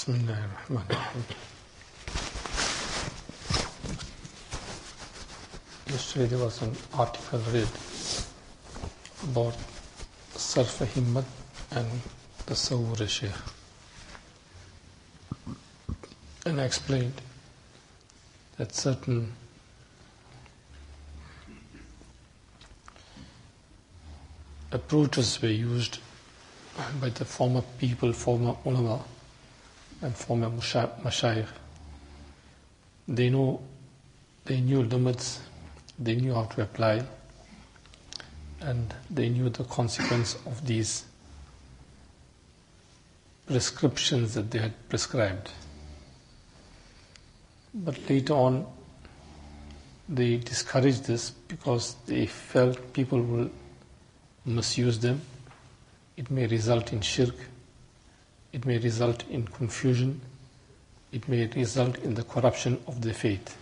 Bismillahirrahmanirrahim. Yesterday there was an article read about Sarf Himmat and the Tasawwur Shaykh, and I explained that certain approaches were used by the former people, former ulama and former mashayikh. They knew limits, they knew how to apply, and they knew the consequence of these prescriptions that they had prescribed. But later on, they discouraged this because they felt people will misuse them. It may result in shirk, it may result in confusion, it may result in the corruption of the faith.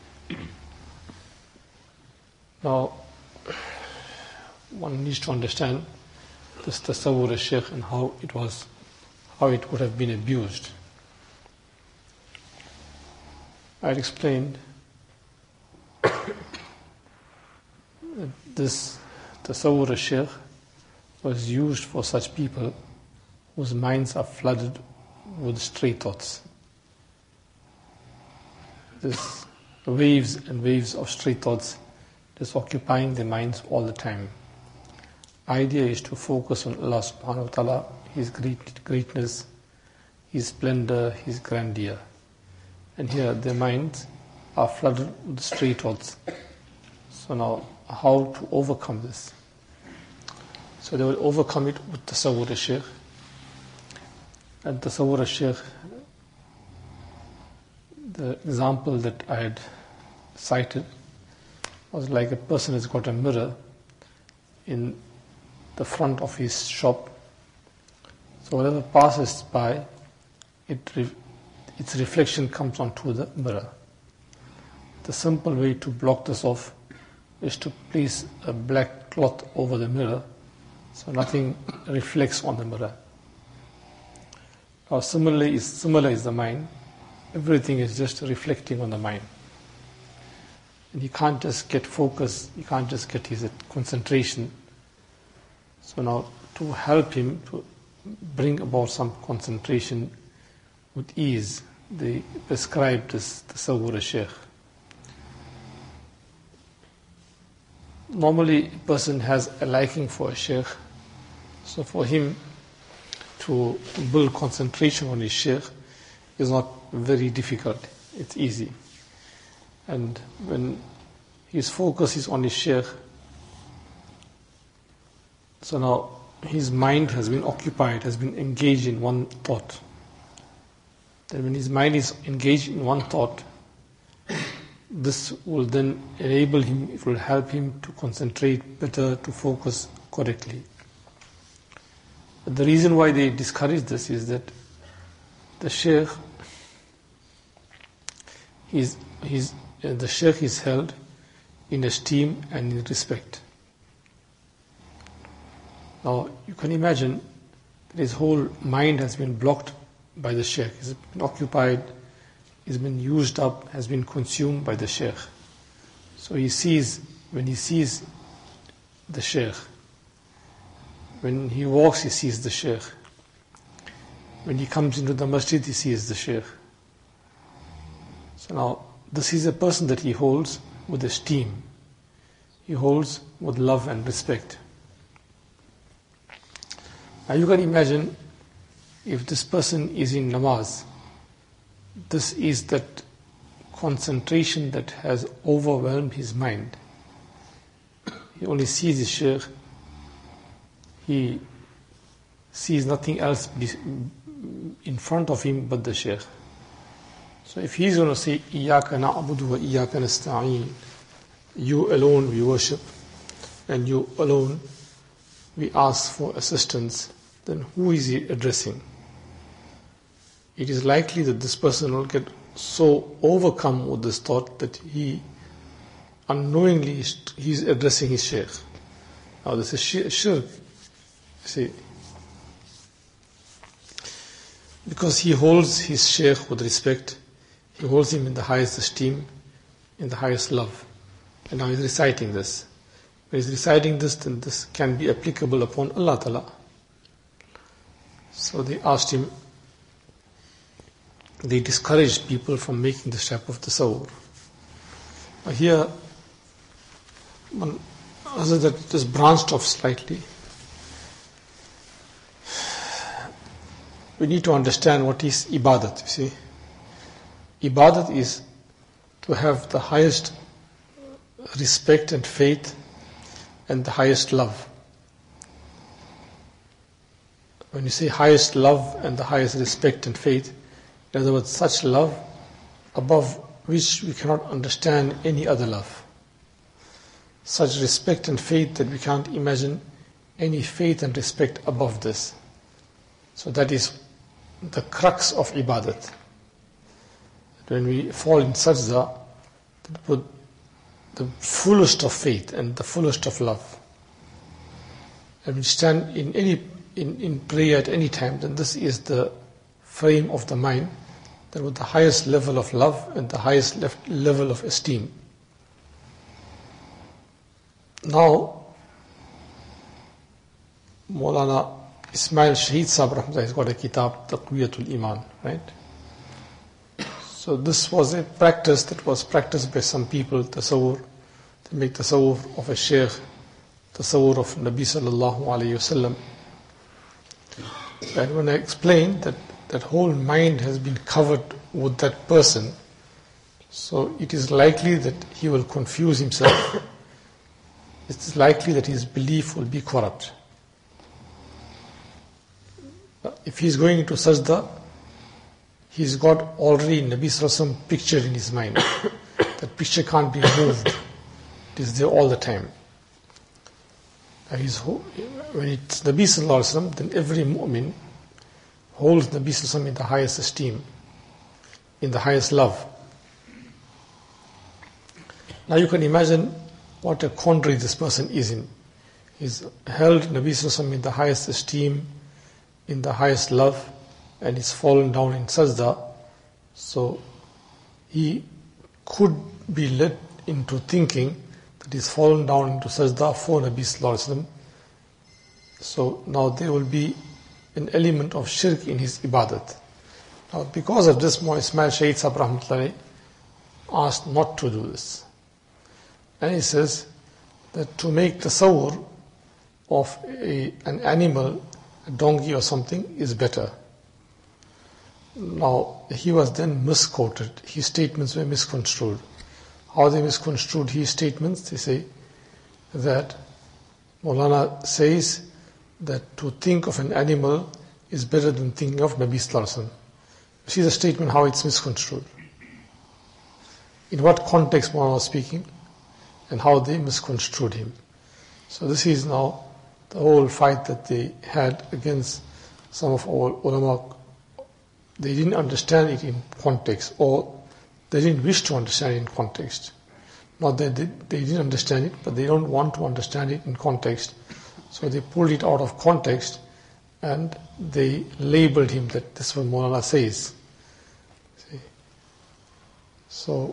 Now, one needs to understand this Tasawwur Shaykh and how it would have been abused. I explained that this Tasawwur Shaykh was used for such people whose minds are flooded with stray thoughts. This waves and waves of stray thoughts just occupying their minds all the time. Idea is to focus on Allah subhanahu wa ta'ala, His greatness, His splendor, His grandeur. And here their minds are flooded with stray thoughts. So now, how to overcome this? So they will overcome it with Tasawwur Shaykh. And Tasawwur Shaykh, the example that I had cited was like a person has got a mirror in the front of his shop. So whatever passes by, its reflection comes onto the mirror. The simple way to block this off is to place a black cloth over the mirror so nothing reflects on the mirror. Now similar is the mind. Everything is just reflecting on the mind. And he can't just get focus, he can't just get his concentration. So now to help him to bring about some concentration with ease, they prescribe this Tasawwur Shaykh. Normally a person has a liking for a Shaykh, so for him to build concentration on his Shaykh is not very difficult, it's easy. And when his focus is on his Shaykh, so now his mind has been occupied, has been engaged in one thought. Then when his mind is engaged in one thought, this will then enable him, it will help him to concentrate better, to focus correctly. But the reason why they discourage this is that the Shaykh is held in esteem and in respect. Now you can imagine that his whole mind has been blocked by the Shaykh. He's been occupied, he's been used up, has been consumed by the Shaykh. So when he sees the Shaykh, when he walks he sees the Shaykh, when he comes into the masjid he sees the Shaykh. So now this is a person that he holds with esteem, he holds with love and respect. Now you can imagine if this person is in namaz, this is that concentration that has overwhelmed his mind. He only sees his Shaykh, he sees nothing else in front of him but the Shaykh. So if he's going to say, Iyaka na'budu wa iyaka nasta'een, you alone we worship, and you alone we ask for assistance, then who is he addressing? It is likely that this person will get so overcome with this thought that he unknowingly he's addressing his Shaykh. Now this is shirk. See, because he holds his shaykh with respect, he holds him in the highest esteem, in the highest love. And now he's reciting this. When he's reciting this, then this can be applicable upon Allah Ta'ala. So they asked him, they discouraged people from making this type of tasawwur. Here, other that it is branched off slightly. We need to understand what is ibadat, you see. Ibadat is to have the highest respect and faith and the highest love. When you say highest love and the highest respect and faith, in other words, such love above which we cannot understand any other love. Such respect and faith that we can't imagine any faith and respect above this. So that is the crux of ibadat. When we fall in sajda, put the fullest of faith and the fullest of love. And we stand in prayer at any time, then this is the frame of the mind, that with the highest level of love and the highest level of esteem. Now, Maulana Ismail Shaheed Sahib Rahmatullah has got a kitab, Taqwiyatul Iman, right? So this was a practice that was practiced by some people, tasawwur. They make tasawwur of a shaykh, tasawwur of Nabi sallallahu alayhi wasallam. And when I explained that that whole mind has been covered with that person, so it is likely that he will confuse himself. It's likely that his belief will be corrupt. If he's going into sajda, he's got already Nabi Sallallahu Alaihi Wasallam picture in his mind. That picture can't be removed. It is there all the time. And when it's Nabi Sallallahu Alaihi Wasallam, then every mu'min holds Nabi Sallallahu Alaihi Wasallam in the highest esteem, in the highest love. Now you can imagine what a quandary this person is in. He's held Nabi Sallallahu Alaihi Wasallam in the highest esteem, in the highest love, and he's fallen down in sajda. So he could be led into thinking that he's fallen down into sajda for Nabi Sallallahu Alaihi Wasallam. So now there will be an element of shirk in his ibadat. Now because of this, Ismail Shaheed Sahib Rahmatullah asked not to do this. And he says that to make tasawwur of an animal, a donkey or something, is better. Now, he was then misquoted. His statements were misconstrued. How they misconstrued his statements? They say that Maulana says that to think of an animal is better than thinking of Nabi Sallallahu Alaihi Wasallam. See the statement, how it's misconstrued. In what context Maulana was speaking and how they misconstrued him. So this is now the whole fight that they had against some of our ulama. They didn't understand it in context, or they didn't wish to understand it in context. Not that they didn't understand it, but they don't want to understand it in context. So they pulled it out of context and they labeled him that this is what Maulana says. See? So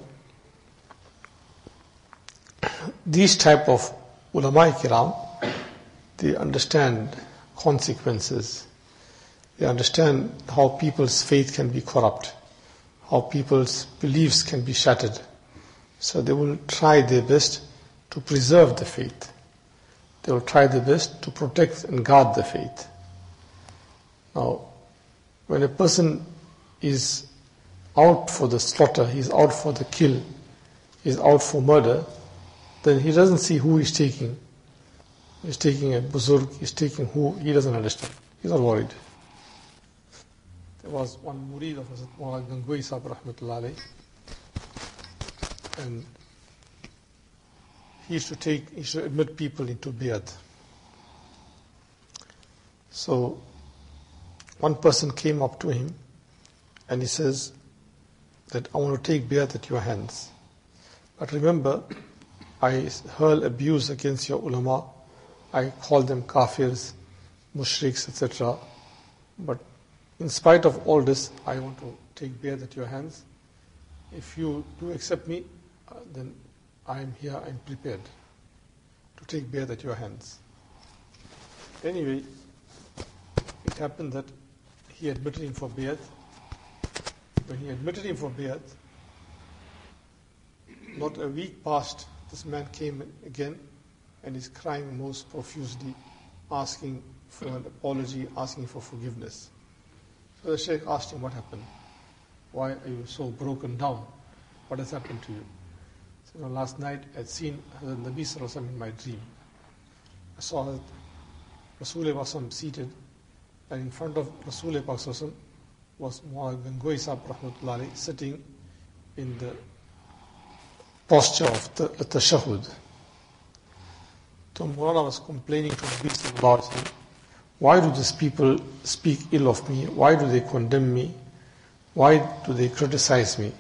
these type of ulama kiram, they understand consequences. They understand how people's faith can be corrupt, how people's beliefs can be shattered. So they will try their best to preserve the faith. They will try their best to protect and guard the faith. Now, when a person is out for the slaughter, he's out for the kill, he's out for murder, then he doesn't see who he's taking. He's taking a buzurg, he's taking who, he doesn't understand. He's not worried. There was one murid of Hazrat Maulana Gangoi Sahib Rahmatullah Alayhi, and he used to admit people into Biyat. So one person came up to him and he says that I want to take Biyat at your hands. But remember, I hurl abuse against your ulama. I call them kafirs, mushriks, etc. But in spite of all this, I want to take bayat at your hands. If you do accept me, then I am here, I am prepared to take bayat at your hands. Anyway, it happened that he admitted him for bayat. When he admitted him for bayat, not a week passed, this man came again and is crying most profusely, asking for an apology, asking for forgiveness. So the Shaykh asked him, what happened? Why are you so broken down? What has happened to you? He said, last night I had seen Hazrat Nabi Sallallahu Alaihi Wasallam in my dream. I saw Hazrat Rasulullah seated, and in front of Rasulullah was Maulana Gangohi Sahib Rahmatullah Alayhi sitting in the posture of the tashahud. So Maulana was complaining to Nabi Sallallahu Alaihi Wasallam, why do these people speak ill of me? Why do they condemn me? Why do they criticize me?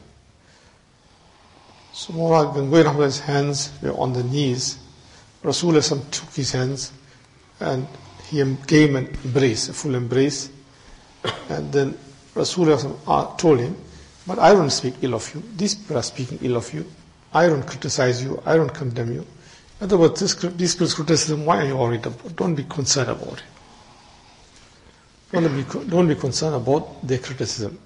So Maulana Gangohi Rahmatullah's hands were on the knees. Rasulullah took his hands and he gave him an embrace, a full embrace. And then Rasulullah told him, but I don't speak ill of you. These people are speaking ill of you. I don't criticize you. I don't condemn you. In other words, these people's criticism, why are you worried about? Don't be concerned about it. Don't be concerned about their criticism.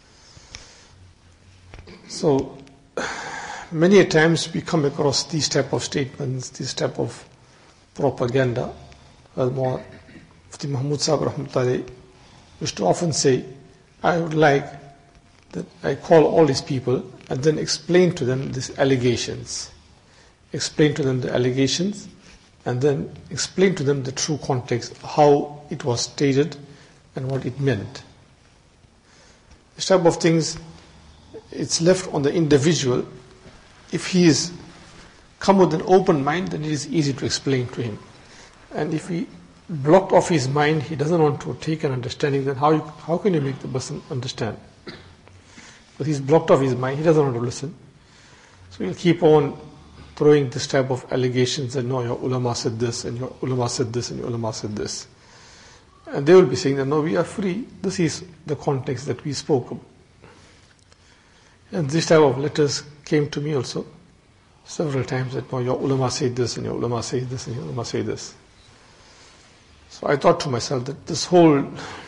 So, many a times we come across these type of statements, this type of propaganda. Mufti Mahmud Sahib Rahmatullahi used to often say, I would like that I call all these people and then explain to them these allegations. Explain to them the allegations and then explain to them the true context, how it was stated and what it meant. This type of things, it's left on the individual. If he is come with an open mind, then it is easy to explain to him. And if he blocked off his mind, he doesn't want to take an understanding, then how can you make the person understand? But he's blocked off his mind, he doesn't want to listen. So he'll keep on throwing this type of allegations that no, your ulama said this, and your ulama said this, and your ulama said this. And they will be saying that no, we are free. This is the context that we spoke about. And this type of letters came to me also several times that no, your ulama said this, and your ulama said this, and your ulama said this. So I thought to myself that this whole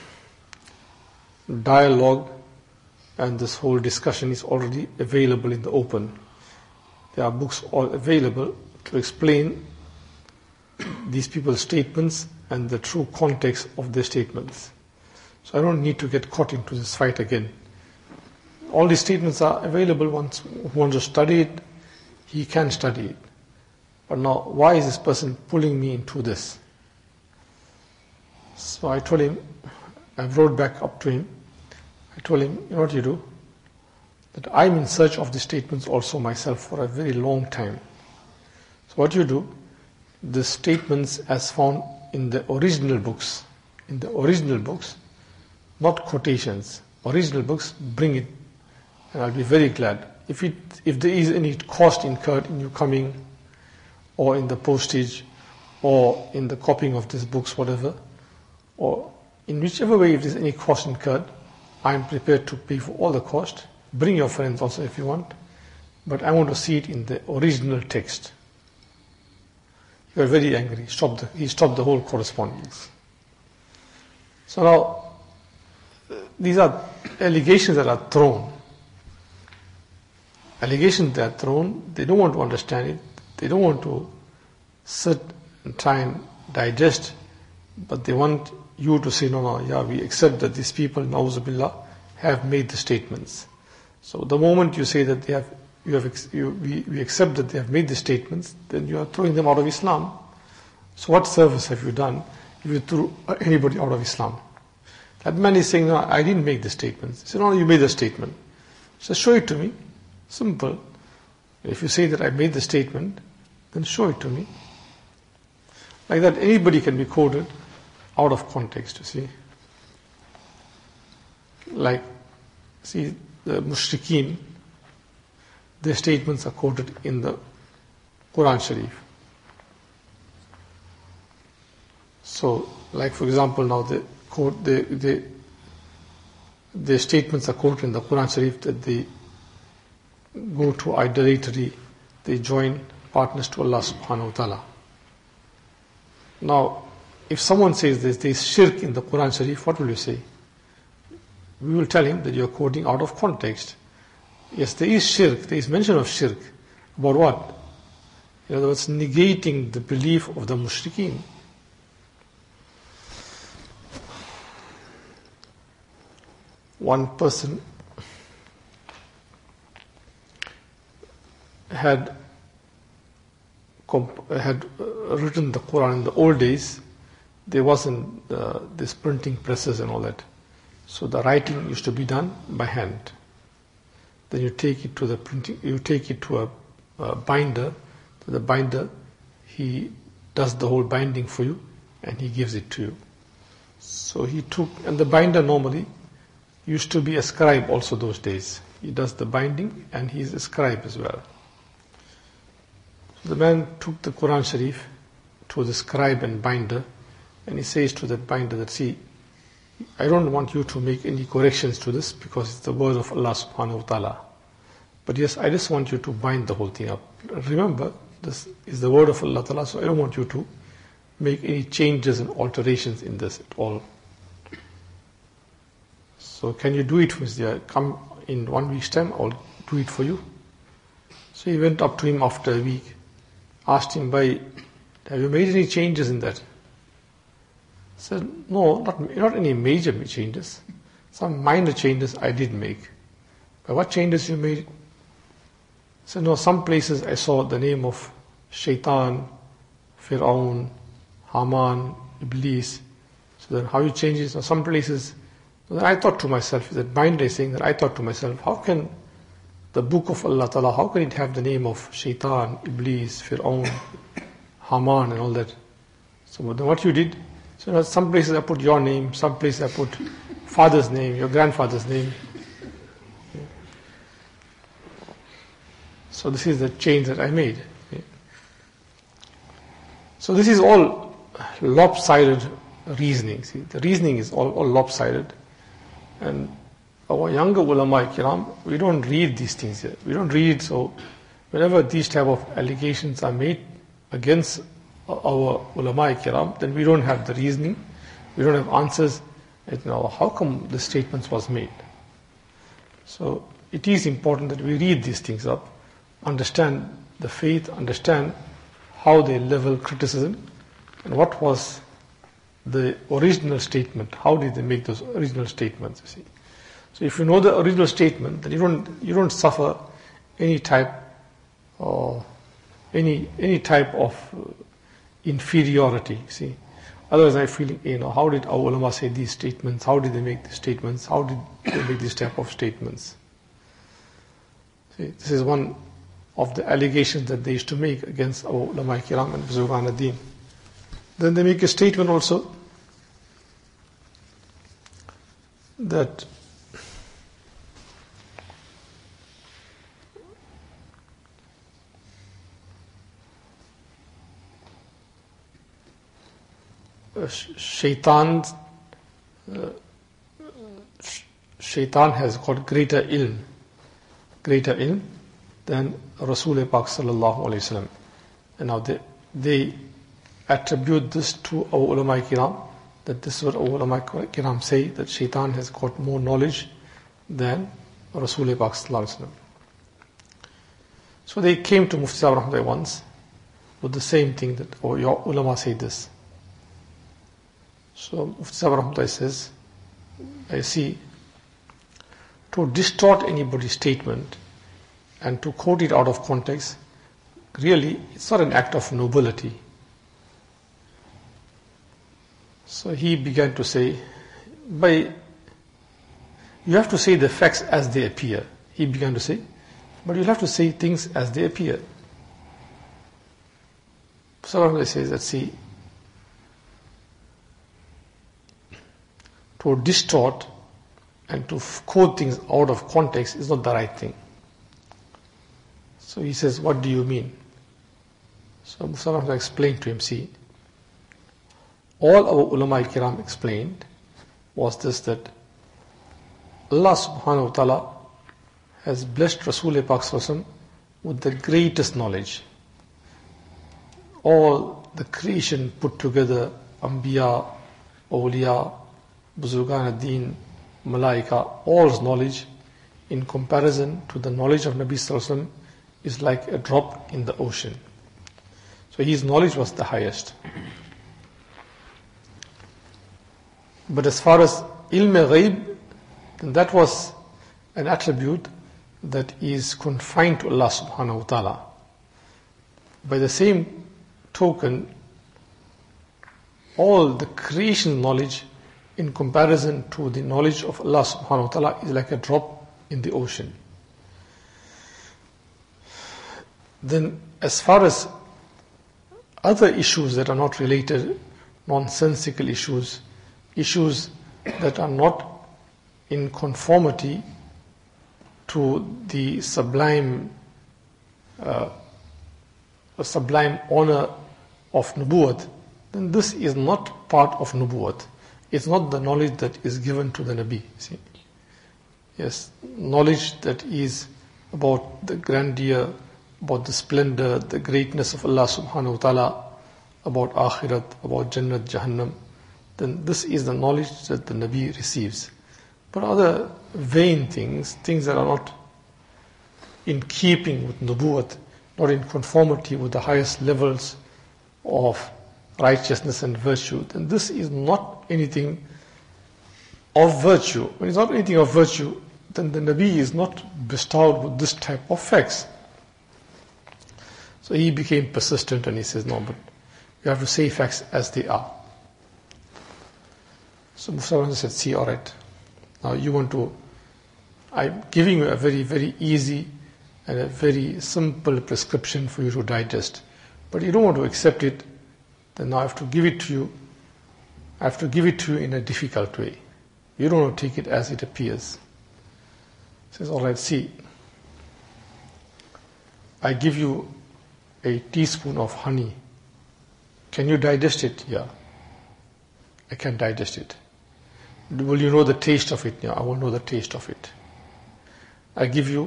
dialogue and this whole discussion is already available in the open. There are books all available to explain these people's statements and the true context of their statements. So I don't need to get caught into this fight again. All these statements are available. Once who wants to study it, he can study it. But now, why is this person pulling me into this? So I told him, I wrote back up to him. I told him, you know what you do? That I'm in search of the statements also myself for a very long time. So what you do, the statements as found in the original books, not quotations, original books, bring it, and I'll be very glad. If there is any cost incurred in you coming, or in the postage, or in the copying of these books, whatever, or in whichever way, if there's any cost incurred, I'm prepared to pay for all the cost. Bring your friends also if you want, but I want to see it in the original text. He was very angry. He stopped the whole correspondence. So now, these are allegations that are thrown. Allegations that are thrown, they don't want to understand it. They don't want to sit and try and digest, but they want you to say, no, yeah, we accept that these people, na'uzubillah, have made the statements. So the moment you say that we accept that they have made the statements, then you are throwing them out of Islam. So what service have you done if you threw anybody out of Islam? That man is saying, no, I didn't make the statements. He said, no, you made the statement. So show it to me. Simple. If you say that I made the statement, then show it to me. Like that, anybody can be quoted out of context, you see. Like, see, the mushrikeen, their statements are quoted in the Quran Sharif. So, like for example, now they quote, they their statements are quoted in the Quran Sharif that they go to idolatry, they join partners to Allah subhanahu wa ta'ala. Now, if someone says there is shirk in the Quran Sharif, what will you say? We will tell him that you are quoting out of context. Yes, there is shirk, there is mention of shirk. About what? In other words, negating the belief of the mushrikeen. One person had written the Quran in the old days. There wasn't this printing presses and all that. So the writing used to be done by hand. Then you take it to the printing, you take it to a binder. The binder, he does the whole binding for you and he gives it to you. So he took, and the binder normally used to be a scribe also those days. He does the binding and he is a scribe as well. So the man took the Quran Sharif to the scribe and binder and he says to that binder that, see, I don't want you to make any corrections to this because it's the word of Allah subhanahu wa ta'ala. But yes, I just want you to bind the whole thing up. Remember, this is the word of Allah ta'ala, so I don't want you to make any changes and alterations in this at all. So can you do it for me? Come in 1 week's time, I'll do it for you. So he went up to him after a week, asked him, have you made any changes in that? He said, no, not any major changes. Some minor changes I did make. But what changes you made? He said, no, some places I saw the name of Shaitan, Fir'aun, Haman, Iblis. So then how you change it? So some places, so then I thought to myself, that binder is saying that I thought to myself, how can the book of Allah Ta'ala, how can it have the name of Shaitan, Iblis, Fir'aun, Haman and all that? So then what you did, so some places I put your name, some places I put father's name, your grandfather's name. So this is the change that I made. So this is all lopsided reasoning. See, the reasoning is all lopsided. And our younger ulama kiram, we don't read these things here. We don't read, so whenever these type of allegations are made against our ulama kiram, then we don't have the reasoning, we don't have answers. How come the statements was made? So it is important that we read these things up, understand the faith, understand how they level criticism, and what was the original statement, how did they make those original statements, you see. So if you know the original statement, then you don't suffer any type of inferiority, see. Otherwise I feel, how did our ulama say these statements, how did they make these statements, how did they make these type of statements. See, this is one of the allegations that they used to make against our ulama kiram and Buzurgan ad-Din. Then they make a statement also that Shaitan has got greater ilm than Rasul Pak sallallahu alayhi wasallam. And now they attribute this to our ulama kiram, that this is what our ulama kiram say, that Shaitan has got more knowledge than Rasul Pak sallallahu alayhi wasallam. So they came to Mufti Sahib Rahmatullah once with the same thing, that your ulama say this. So Mufti Sahib Rahmatullah says, I see, to distort anybody's statement and to quote it out of context, really it's not an act of nobility. So he began to say, you have to say the facts as they appear. He began to say, but you'll have to say things as they appear. So says that, see, to distort and to quote things out of context is not the right thing. So he says, what do you mean? So Musa explained to him, see, all our ulama kiram explained was this, that Allah subhanahu wa ta'ala has blessed Rasul Pak Sallallahu with the greatest knowledge. All the creation put together, Anbiya, Awliya, Buzurgan ad-Din, Malaika, all's knowledge in comparison to the knowledge of Nabi Sallallahu Alaihi Wasallam is like a drop in the ocean. So his knowledge was the highest. But as far as ilm-e-ghaib, then that was an attribute that is confined to Allah subhanahu wa ta'ala. By the same token, all the creation knowledge in comparison to the knowledge of Allah subhanahu wa ta'ala is like a drop in the ocean. Then as far as other issues that are not related, nonsensical issues, issues that are not in conformity to the sublime honor of Nubuwwat, then this is not part of Nubuwwat. It's not the knowledge that is given to the Nabi. See? Yes, knowledge that is about the grandeur, about the splendor, the greatness of Allah subhanahu wa ta'ala, about Akhirat, about Jannat, Jahannam, then this is the knowledge that the Nabi receives. But other vain things, things that are not in keeping with Nubuwwat, not in conformity with the highest levels of righteousness and virtue, then this is not anything of virtue. When it's not anything of virtue, then the Nabi is not bestowed with this type of facts. So he became persistent and he says, no, but you have to say facts as they are. So Musa said, see, all right, now you want to, I'm giving you a very, very easy and a very simple prescription for you to digest. But you don't want to accept it, then now I have to give it to you. I have to give it to you in a difficult way. You don't want to take it as it appears. He says, all right, see, I give you a teaspoon of honey. Can you digest it? Yeah. I can digest it. Will you know the taste of it? Yeah, I will know the taste of it. I give you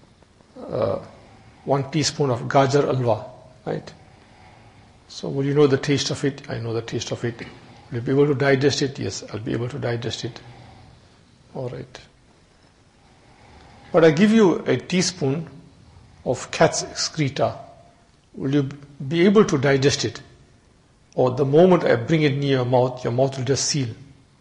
1 teaspoon of gajar alwa, right? So will you know the taste of it? I know the taste of it. Will you be able to digest it? Yes, I'll be able to digest it. All right. But I give you a teaspoon of cat's excreta. Will you be able to digest it? Or the moment I bring it near your mouth will just seal.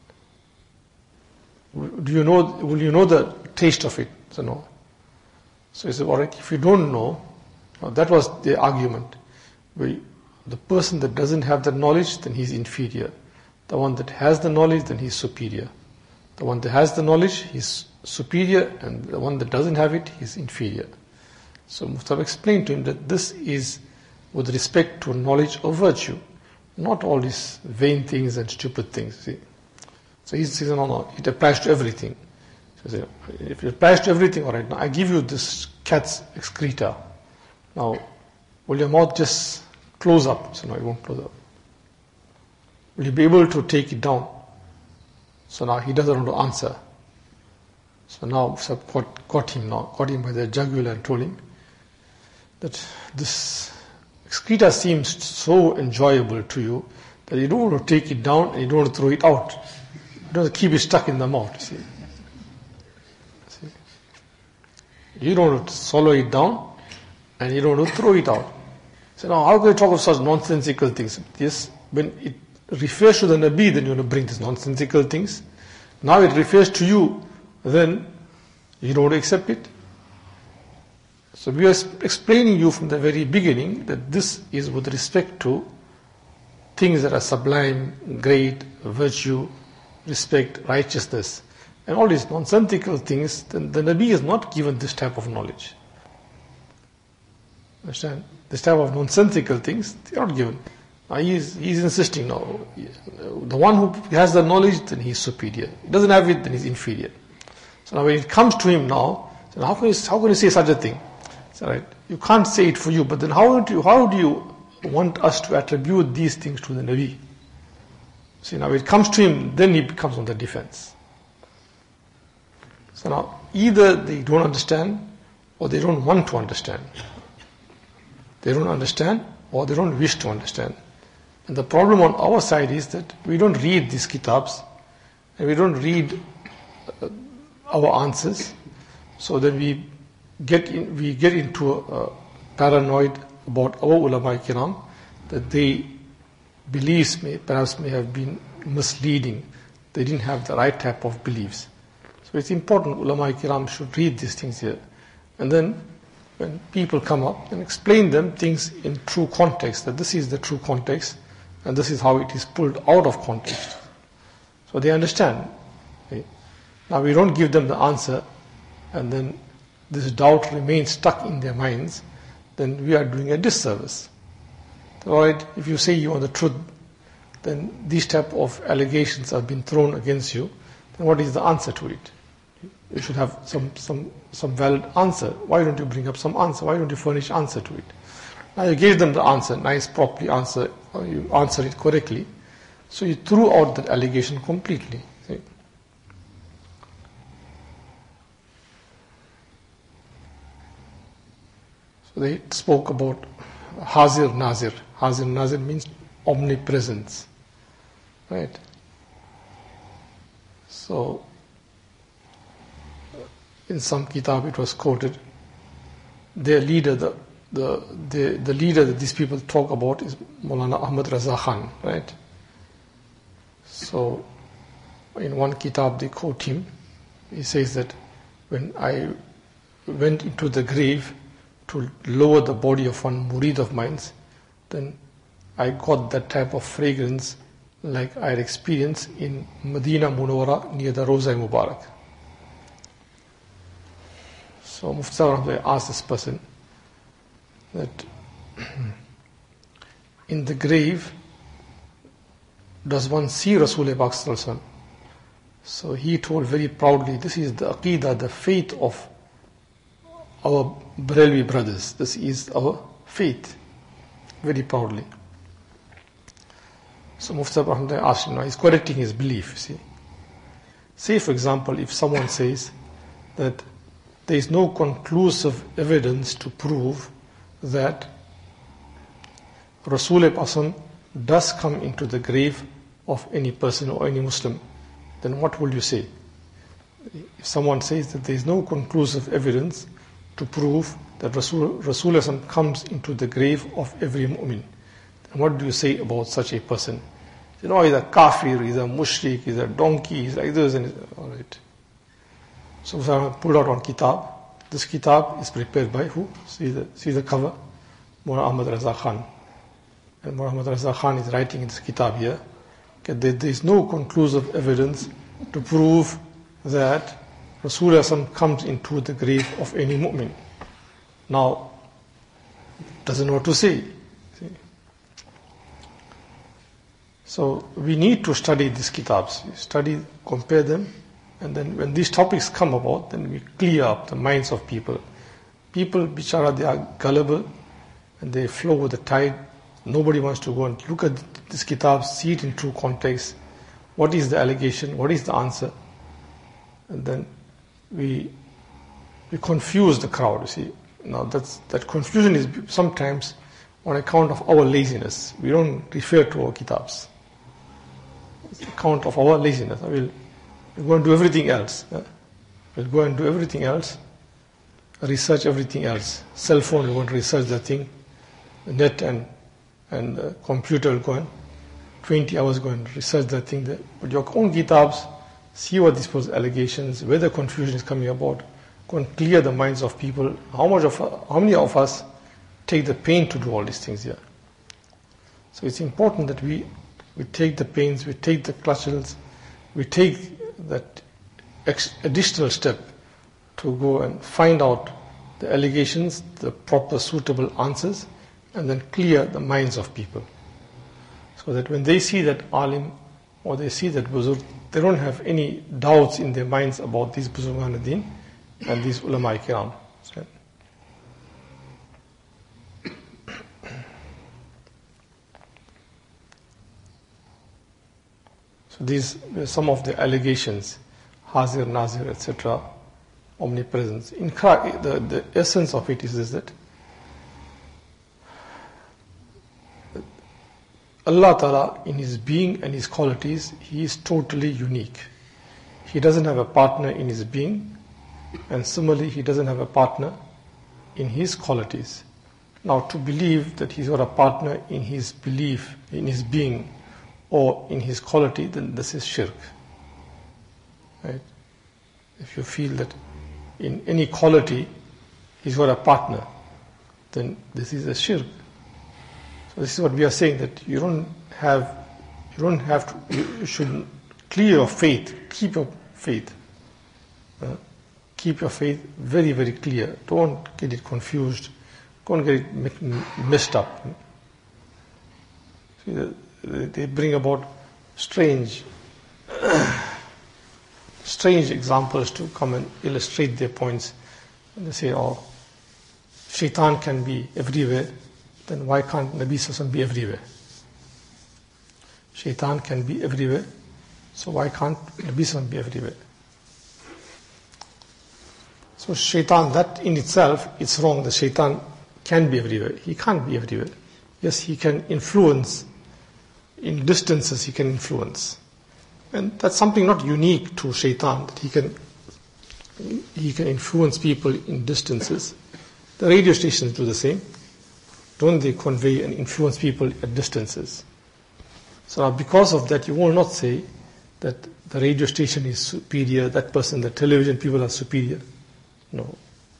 Will you know the taste of it? So no. So he said, all right, if you don't know, that was the argument. The person that doesn't have the knowledge, then he's inferior. The one that has the knowledge, then he's superior. The one that has the knowledge, he's superior, and the one that doesn't have it, he's inferior. So Muhtar explained to him that this is with respect to knowledge of virtue, not all these vain things and stupid things. See? So he says, no, it applies to everything. So if it applies to everything, all right, now I give you this cat's excreta. Now, will your mouth just close up? So no, it won't close up. Will you be able to take it down? So now he doesn't want to answer. So now caught him by the jugular and told him that this excreta seems so enjoyable to you that you don't want to take it down and you don't want to throw it out. You don't want to keep it stuck in the mouth. See? You don't want to swallow it down and you don't want to throw it out. So now how can you talk of such nonsensical things? Yes, when it refers to the Nabi, then you want to bring these nonsensical things. Now it refers to you, then you don't want to accept it. So we are explaining you from the very beginning that this is with respect to things that are sublime, great, virtue, respect, righteousness. And all these nonsensical things, then the Nabi is not given this type of knowledge. Understand? This type of nonsensical things, they are not given. Now he's insisting now. The one who has the knowledge, then he's superior. He doesn't have it, then he's inferior. So now when it comes to him now, then how can you say such a thing? So right, you can't say it for you, but then how do you want us to attribute these things to the Nabi? See, now when it comes to him, then he becomes on the defense. So now, either they don't understand or they don't want to understand. They don't understand or they don't wish to understand. And the problem on our side is that we don't read these kitabs and we don't read our answers, so that we get into a paranoid about our ulama kiram, that they beliefs perhaps may have been misleading. They didn't have the right type of beliefs. So it's important ulama kiram should read these things here. And then when people come up and explain them things in true context, that this is the true context and this is how it is pulled out of context. So they understand. Okay? Now we don't give them the answer and then this doubt remains stuck in their minds, then we are doing a disservice. Alright, if you say you are the truth, then these type of allegations have been thrown against you, then what is the answer to it? You should have some valid answer. Why don't you bring up some answer? Why don't you furnish answer to it? Now you gave them the answer, nice, properly answer, or you answered it correctly. So you threw out that allegation completely. See? So they spoke about Hazir Nazir. Hazir Nazir means omnipresence. Right? So, in some kitab it was quoted, their leader, the leader that these people talk about is Maulana Ahmad Raza Khan, right? So, in one kitab they quote him. He says that when I went into the grave to lower the body of one murid of mine, then I got that type of fragrance like I had experienced in Medina Munawwara near the Roza Mubarak. So Mufti Sahib asked this person that in the grave, does one see Rasulullah Pak Sallallahu Alaihi Wasallam? So he told very proudly, this is the Aqidah, the faith of our Barelvi brothers. This is our faith, very proudly. So Mufti Sahib asked him, now he's correcting his belief, see. Say for example, if someone says that there is no conclusive evidence to prove that Rasulullah does come into the grave of any person or any Muslim, then what will you say? If someone says that there is no conclusive evidence to prove that Rasulullah comes into the grave of every mu'min, then what do you say about such a person? You know, he's a kafir, he's a mushrik, he's a donkey, he's like this, and all right. So I pulled out one kitab. This kitab is prepared by who? See the cover? Mullah Ahmad Raza Khan. And Mullah Ahmad Raza Khan is writing in this kitab here that there is no conclusive evidence to prove that Rasulullah comes into the grave of any mu'min. Now, doesn't know what to say. See? So we need to study these kitabs, study, compare them, and then when these topics come about, then we clear up the minds of people. People, bichara, they are gullible and they flow with the tide. Nobody wants to go and look at this kitab, see it in true context. What is the allegation? What is the answer? And then we confuse the crowd, you see. Now that confusion is sometimes on account of our laziness. We don't refer to our kitabs. It's account of our laziness. We'll go and do everything else. We'll go and do everything else, research everything else. Cell phone, we're going to research that thing. The net and computer will go and 20 hours go and research that thing there. But your own kitabs, see what these allegations, where the confusion is coming about, go and clear the minds of people. How many of us take the pain to do all these things here? So it's important that we take the pains, we take the cudgels, we take that additional step to go and find out the allegations, the proper suitable answers, and then clear the minds of people. So that when they see that alim or they see that buzurg, they don't have any doubts in their minds about these buzurgan din and these ulama kiram. So these were some of the allegations, Hazir, Nazir, etc., omnipresence. In Christ, the essence of it is that Allah Ta'ala, in His being and His qualities, He is totally unique. He doesn't have a partner in His being, and similarly He doesn't have a partner in His qualities. Now, to believe that He's got a partner in His belief, in His being, or in His quality, then this is shirk. Right? If you feel that in any quality He's got a partner, then this is a shirk. So this is what we are saying, that you should clear your faith, keep your faith. Keep your faith very, very clear. Don't get it confused. Don't get it messed up. See, they bring about strange examples to come and illustrate their points. And they say, oh, Shaitan can be everywhere, then why can't Nabi Sallallahu be everywhere? Shaitan can be everywhere, so why can't Nabi Sallallahu be everywhere? So Shaitan, that in itself, it's wrong. The Shaitan can be everywhere. He can't be everywhere. Yes, he can influence. In distances he can influence. And that's something not unique to Shaitan, that he can influence people in distances. The radio stations do the same. Don't they convey and influence people at distances? So now because of that, you will not say that the radio station is superior, that person, the television people are superior. No.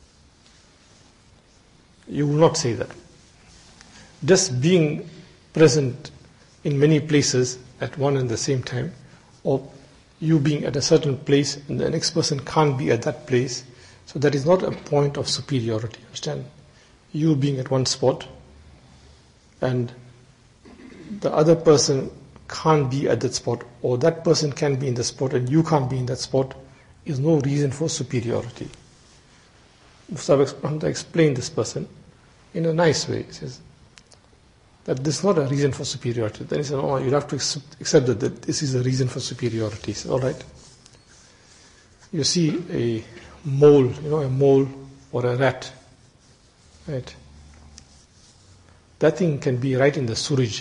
You will not say that. Just being present in many places at one and the same time, or you being at a certain place and the next person can't be at that place, so that is not a point of superiority. Understand? You being at one spot and the other person can't be at that spot, or that person can be in the spot and you can't be in that spot, is no reason for superiority. Mufti explained this person in a nice way. He says that this is not a reason for superiority. Then he said, oh, you have to accept that this is a reason for superiority. He said, all right. You see a mole, a mole or a rat, right? That thing can be right in the sewage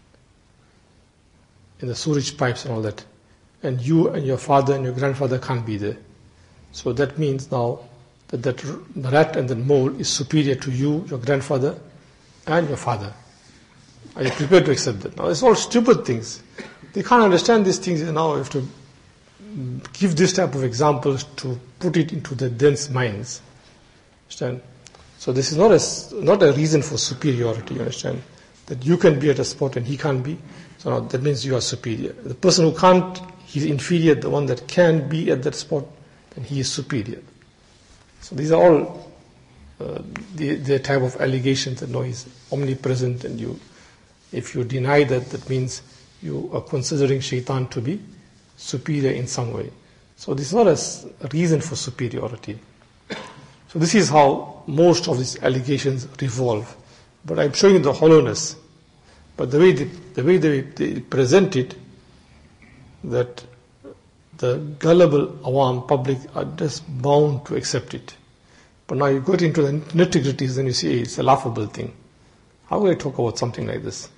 pipes and all that. And you and your father and your grandfather can't be there. So that means now that the rat and the mole is superior to you, your grandfather, and your father. Are you prepared to accept that? Now, it's all stupid things. They can't understand these things. Now you have to give this type of examples to put it into the dense minds. Understand? So this is not a reason for superiority, you understand? That you can be at a spot and he can't be. So now that means you are superior. The person who can't, he's inferior. The one that can be at that spot, then he is superior. So these are all the type of allegations that he's omnipresent, and if you deny that, that means you are considering Shaitan to be superior in some way. So this is not a reason for superiority. So this is how most of these allegations revolve. But I'm showing you the hollowness. But the way they present it, that the gullible awam public are just bound to accept it. But now you get into the nitty-gritties and you see it's a laughable thing. How will I talk about something like this?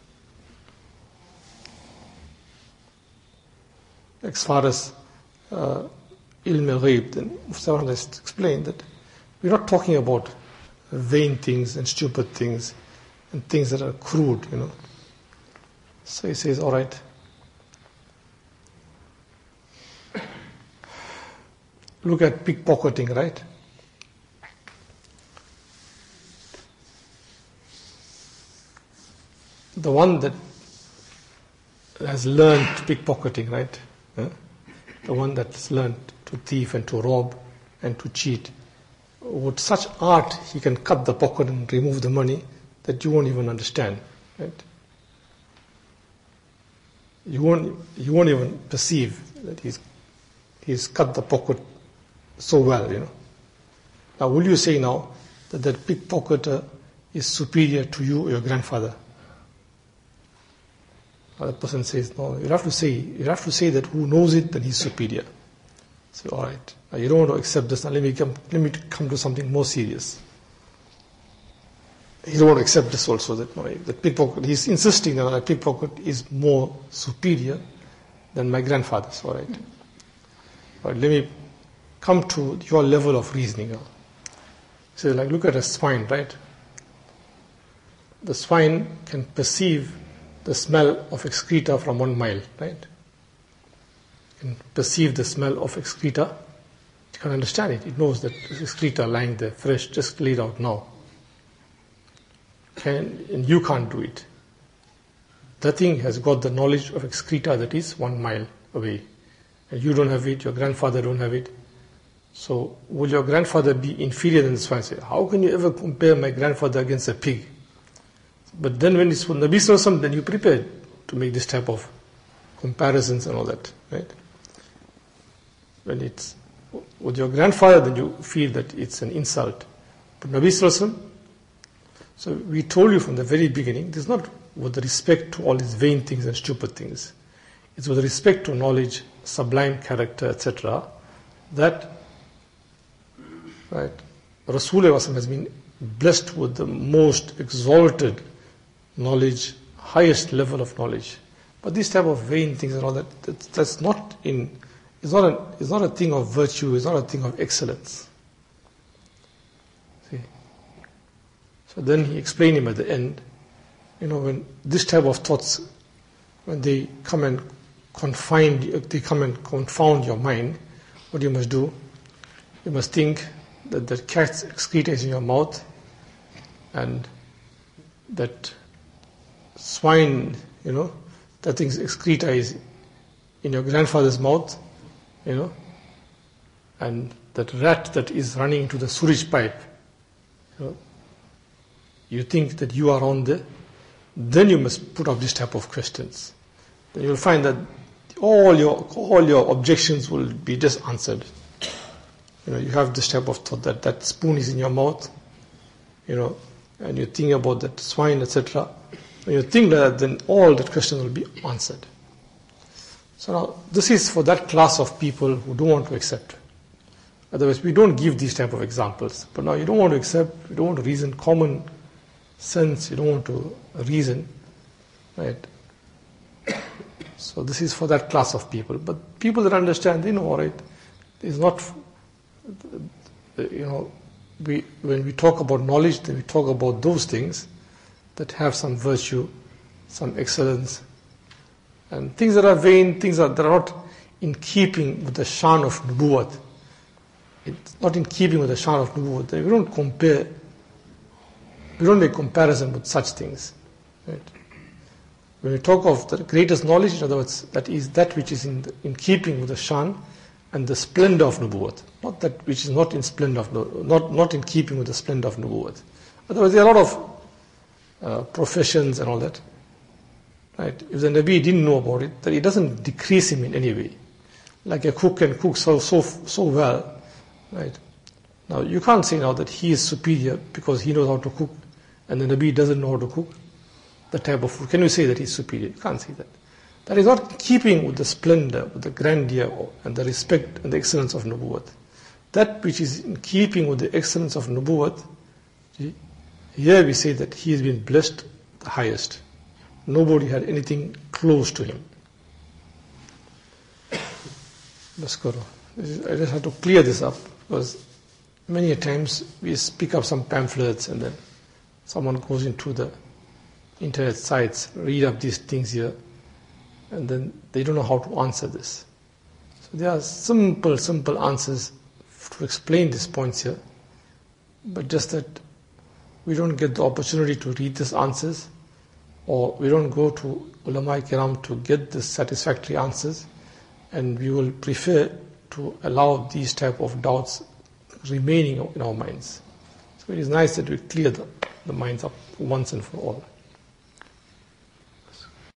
As far as ilm al-ghaib, then Mufti has explained that we're not talking about vain things and stupid things and things that are crude, So he says, all right, look at pickpocketing, right? The one that has learned pickpocketing, right? The one that's learned to thief and to rob and to cheat. With such art, he can cut the pocket and remove the money that you won't even understand, right? You won't even perceive that he's cut the pocket so well, Now, will you say now that pickpocketer is superior to you or your grandfather? The person says, no, you have to say that who knows it, then he's superior. So, all right, now you don't want to accept this. Now let me come to something more serious. You don't want to accept this also, that pickpocket, he's insisting that a pickpocket is more superior than my grandfather's, all right? All right, let me come to your level of reasoning now. So like look at a swine, right? The swine can perceive the smell of excreta from 1 mile, right? Can perceive the smell of excreta. It can understand it. It knows that excreta lying there fresh, just laid out now. And you can't do it. That thing has got the knowledge of excreta that is 1 mile away. And you don't have it, your grandfather don't have it. So will your grandfather be inferior than the swine? Say, how can you ever compare my grandfather against a pig? But then when it's for Nabi Sallallahu Alaihi Wasallam, then you prepare to make this type of comparisons and all that, right? When it's with your grandfather, then you feel that it's an insult. But Nabi Sallallahu Alaihi Wasallam, so we told you from the very beginning, this is not with respect to all these vain things and stupid things. It's with respect to knowledge, sublime character, etc. That, right, Rasulullah has been blessed with the most exalted knowledge, highest level of knowledge. But this type of vain things and all that, that's not in, it's not a thing of virtue, it's not a thing of excellence. See? So then he explained him at the end, when this type of thoughts, when they come and confound your mind, what you must do, you must think that the cat's excreta is in your mouth, and that swine, that thing's excreta is in your grandfather's mouth, and that rat that is running into the sewage pipe, you think that you are on there, then you must put up this type of questions. Then you will find that all your objections will be just answered. You have this type of thought that spoon is in your mouth, and you think about that swine, etc. When you think like that, then all the questions will be answered. So now, this is for that class of people who don't want to accept. Otherwise, we don't give these type of examples. But now you don't want to accept, you don't want to reason, common sense, you don't want to reason, right? So this is for that class of people. But people that understand, they know, all right, it's not, when we talk about knowledge, then we talk about those things that have some virtue, some excellence, and things that are vain, things that are not in keeping with the shan of nubuwwat. It's not in keeping with the shan of nubuwwat. We don't compare, we don't make comparison with such things. Right? When we talk of the greatest knowledge, in other words, that is that which is in keeping with the shan and the splendor of nubuwwat, not that which is not in splendor of not in keeping with the splendor of nubuwwat. Otherwise, there are a lot of professions and all that. Right? If the Nabi didn't know about it, then it doesn't decrease him in any way. Like a cook can cook so well, right? Now you can't say now that he is superior because he knows how to cook, and the Nabi doesn't know how to cook that type of food. Can you say that he's superior? You can't say that. That is not keeping with the splendor, with the grandeur, and the respect and the excellence of nubuwwat. That which is in keeping with the excellence of nubuwwat, here we say that he has been blessed the highest. Nobody had anything close to him. Let's go. I just have to clear this up because many a times we pick up some pamphlets and then someone goes into the internet sites, read up these things here, and then they don't know how to answer this. So there are simple answers to explain these points here, but just that we don't get the opportunity to read these answers, or we don't go to ulama kiram to get the satisfactory answers, and we will prefer to allow these type of doubts remaining in our minds. So it is nice that we clear the minds up once and for all.